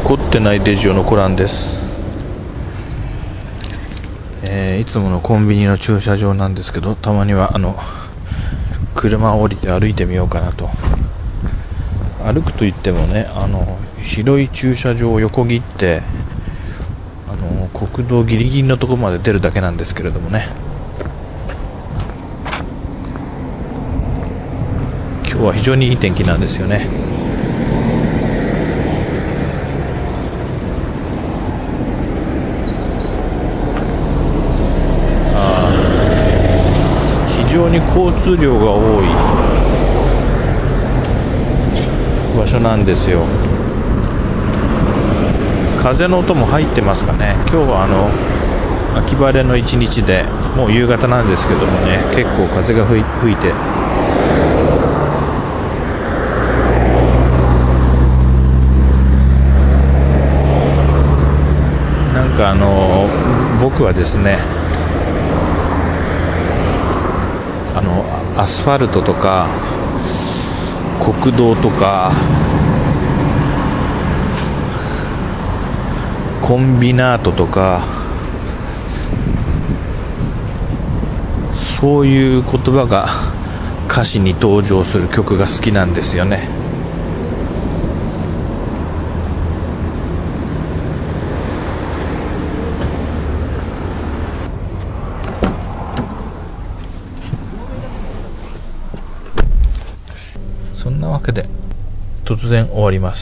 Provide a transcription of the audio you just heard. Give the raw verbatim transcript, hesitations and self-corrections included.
凝ってないデジオのコランです。えー、いつものコンビニの駐車場なんですけど、たまにはあの車を降りて歩いてみようかなと。歩くといってもね、あの広い駐車場を横切ってあの国道ギリギリのところまで出るだけなんですけれどもね。今日は非常にいい天気なんですよね。あ非常に交通量が多い場所なんですよ。風の音も入ってますかね。今日はあの秋晴れの一日で、もう夕方なんですけどもね、結構風が吹い吹いてなんかあの僕はですね、あのアスファルトとか国道とかコンビナートとかそういう言葉が歌詞に登場する曲が好きなんですよね。そんなわけで突然終わります。